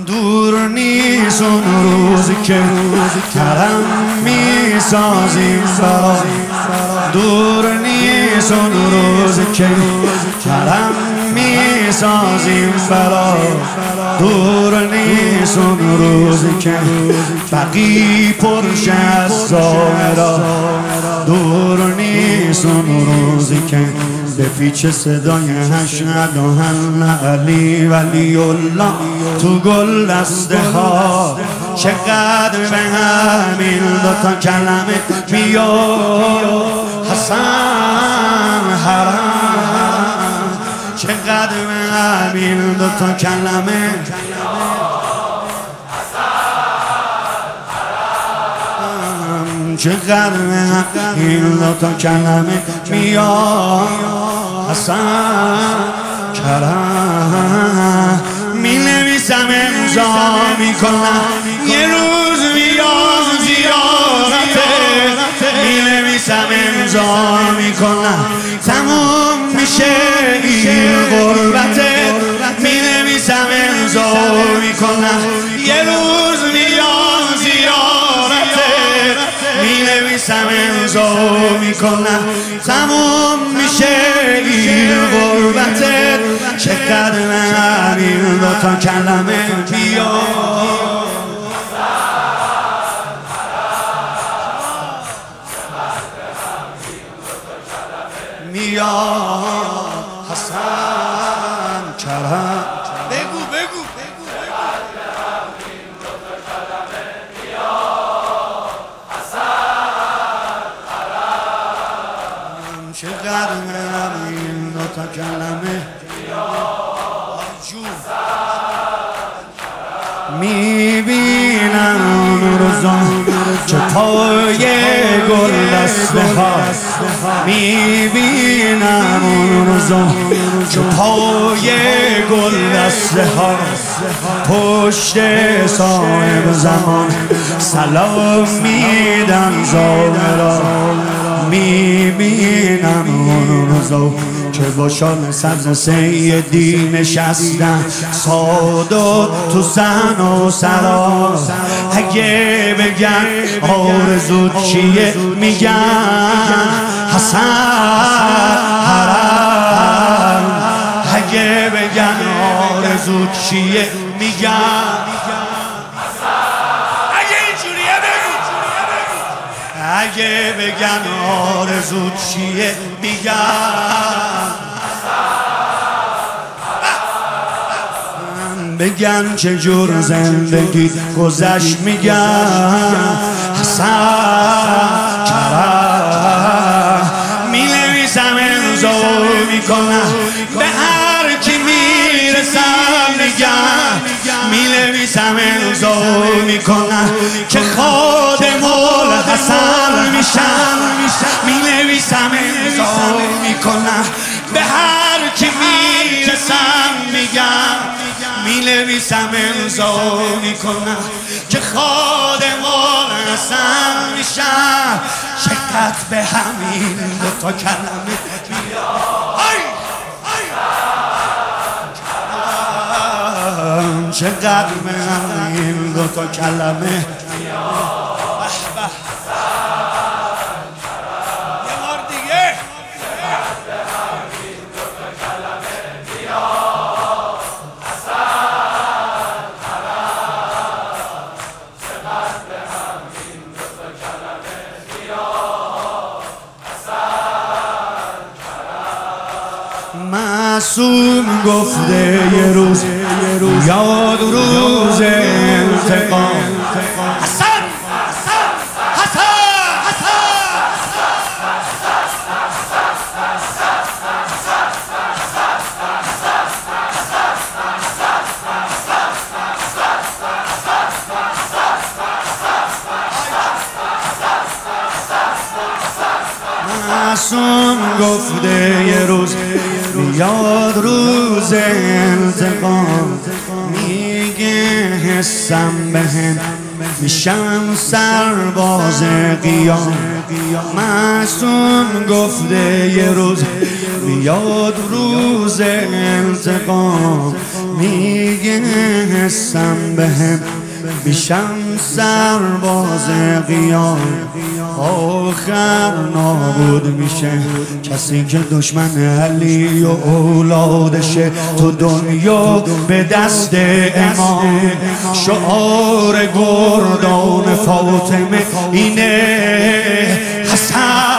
دور نیست اون روزی که کرم میسازیم برا، دور نیست اون روزی که کرم میسازیم برا، دور نیست اون روزی که بقی پرش از ظاهرا، دور نیست اون روزی که به پیچ صدای اشهد ان علی ولی الله تو گل دسته ها، چقدر به همین دوتا کلمه بیاد حسن حرام، چقدر به همین دوتا کلمه چقدر به این دوتا کلمه میاد حسن کرم، می نویسم امضا میکنم یه روز میام زیارته، می نویسم امضا میکنم تموم میشه این غربته، می نویسم امضا میکنم یه روز میام زیارته، می نویسم امضا میکنم تموم میشه این غربته، چقدر همین دوتا کلمه بیاد میاد حسن کرم، بگو بگو چقدر همین دوتا کلمه میبینم اون روزا که پای گل دسته ها، میبینم اون روزا که پای گل دسته ها، پشت صاحب زمان سلام میدن ظاهرا، میبینم اون روزا که با شال سبز سیدی نشستن سادات تو صحن و سرا، اگه بگن آرزوت چیه میگن حسن حرم، اگه بگن آرزوت چیه میگن اگه بگن آرزوت چیه میگن بگن چجور زندگی گذشت میگن حسن کرم، می نویسم امضا میکنم به هر کی میرسم میگم، می نویسم امضا میکنم که خادم الحسن میشم، می نویسم امضا میکنم به هر کی میرسم میگم، می نویسم امضا میکنم که خادم الحسن میشم، چقدر به همین دوتا کلمه چقدر به همین دوتا کلمه معصوم گفته یه روز یاد روز انتقام، حسن معصوم گفته یه روز یاد روز انتقام، میگه حسم بهم میشم سرباز قیام، معصوم گفته یه روز بیاد روز انتقام، میگه حسم بهم میشم سرباز قیام. آخر نابود میشه کسی که دشمن علی و اولادشه تو دنیا به دست امام. شعار گردان فاطمه اینه حسن،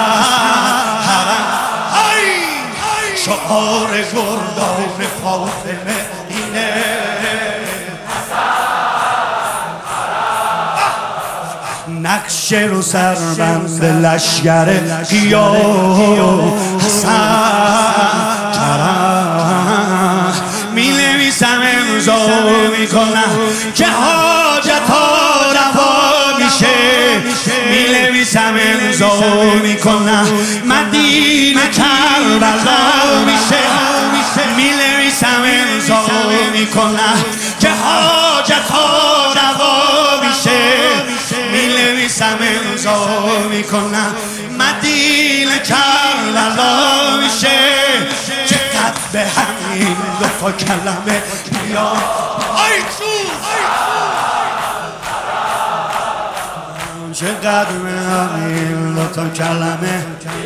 شعار گردان فاطمه اینه نقش رو سربند لشگر قیام. حسن کرم می نویسم امضا میکنم که حاجت ها روا میشه. می نویسم امضا میکنم مدینه کربلا میشه. می نویسم امضا میکنم که حاجت ها روا میشه. می نویسم امضا میکنم مدینه کربلا میشه. چقدر به همین دو تا کلمه بیا چقدر به همین دو تا کلمه